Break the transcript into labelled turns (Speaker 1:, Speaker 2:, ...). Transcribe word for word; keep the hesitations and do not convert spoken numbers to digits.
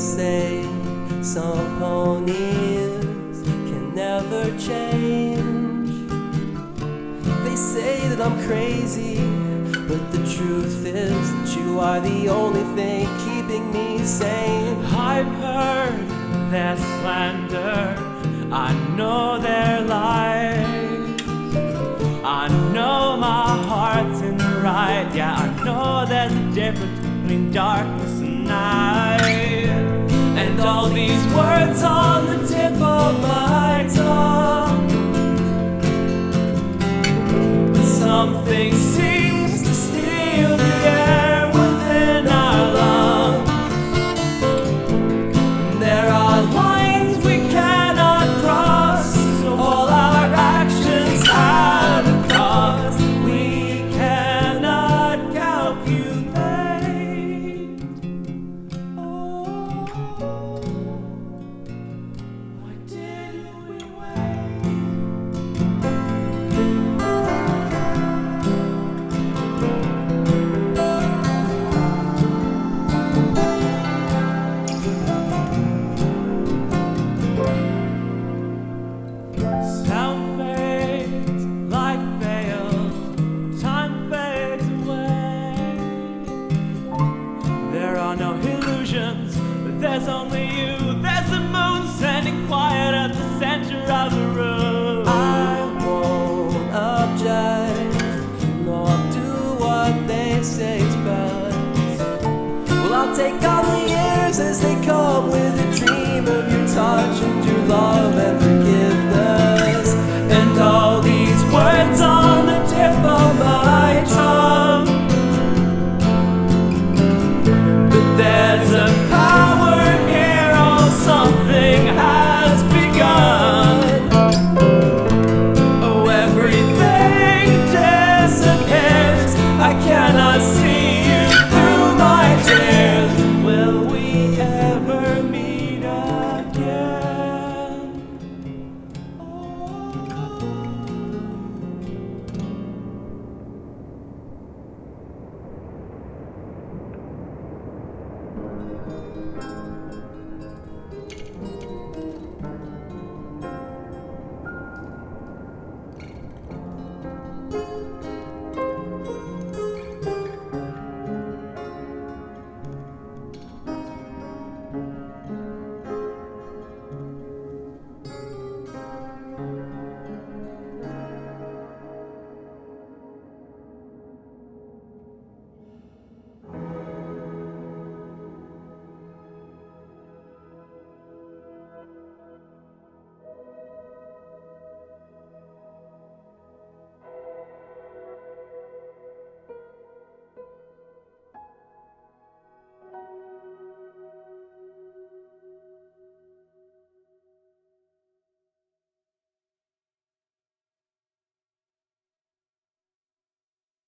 Speaker 1: say some ponies can never change. They say that I'm crazy, but the truth is that you are the only thing keeping me sane.
Speaker 2: I've heard their slander, I know their lies. I know my heart's in the right, yeah, I know there's a difference between darkness and night. And all these words on the tip of my tongue, something seems to steal the air within our lungs. There are lines we cannot cross, so all our actions have a cost. We cannot calculate. Oh, why didn't we wait? Sound fades like veils, time fades away. There are no illusions, but there's only you. There's the moon standing quiet at the center of the room.
Speaker 1: I won't object, no, I'll do what they say is best. Well, I'll take on the years as they come with a dream of your touch and your love and forgiveness.
Speaker 2: And all these words on the tip of my tongue, but there's a power here, oh, something has begun. Oh, everything disappears, I cannot see you through my tears. Will we ever meet again?